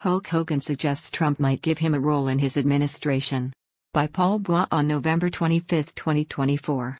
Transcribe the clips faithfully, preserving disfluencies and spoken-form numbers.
Hulk Hogan suggests Trump might give him a role in his administration. By Paul Bois on November twenty-fifth, twenty twenty-four.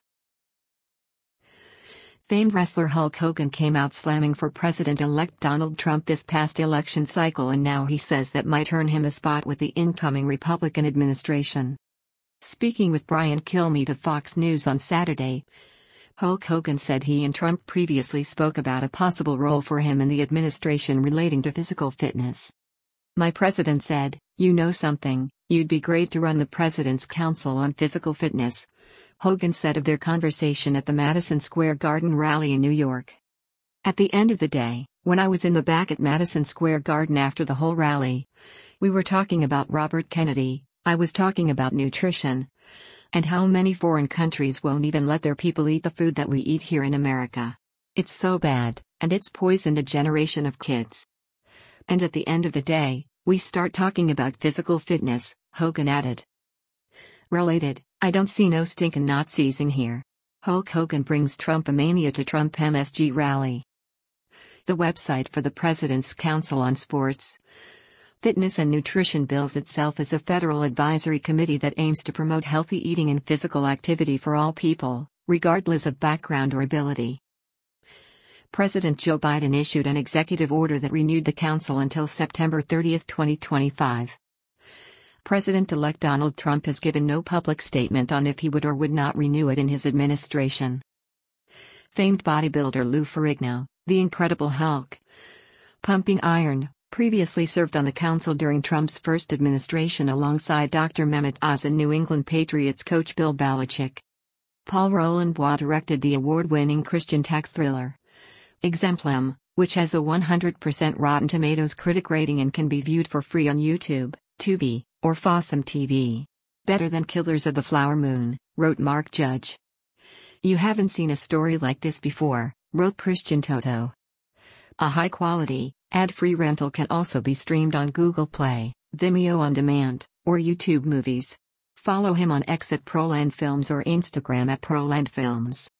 Famed wrestler Hulk Hogan came out slamming for President-elect Donald Trump this past election cycle, and now he says that might earn him a spot with the incoming Republican administration. Speaking with Brian Kilmeade of Fox News on Saturday, Hulk Hogan said he and Trump previously spoke about a possible role for him in the administration relating to physical fitness. "My president said, you know something, you'd be great to run the President's Council on Physical Fitness," Hogan said of their conversation at the Madison Square Garden rally in New York. "At the end of the day, when I was in the back at Madison Square Garden after the whole rally, we were talking about Robert Kennedy, I was talking about nutrition, and how many foreign countries won't even let their people eat the food that we eat here in America. It's so bad, and it's poisoned a generation of kids. And at the end of the day, we start talking about physical fitness," Hogan added. Related, "I don't see no stinkin' Nazis in here." Hulk Hogan brings Trumpomania to Trump M S G rally. The website for the President's Council on Sports, Fitness and Nutrition bills itself as a federal advisory committee that aims to promote healthy eating and physical activity for all people, regardless of background or ability. President Joe Biden issued an executive order that renewed the council until September thirtieth, twenty twenty-five. President-elect Donald Trump has given no public statement on if he would or would not renew it in his administration. Famed bodybuilder Lou Ferrigno, the Incredible Hulk, pumping iron, previously served on the council during Trump's first administration alongside Doctor Mehmet Oz and New England Patriots coach Bill Belichick. Paul Roland Bois directed the award-winning Christian tech thriller Exemplum, which has a one hundred percent Rotten Tomatoes critic rating and can be viewed for free on YouTube, Tubi, or Fossum T V. "Better than Killers of the Flower Moon," wrote Mark Judge. "You haven't seen a story like this before," wrote Christian Toto. A high-quality, ad-free rental can also be streamed on Google Play, Vimeo On Demand, or YouTube Movies. Follow him on X at Proland Films or Instagram at Proland Films.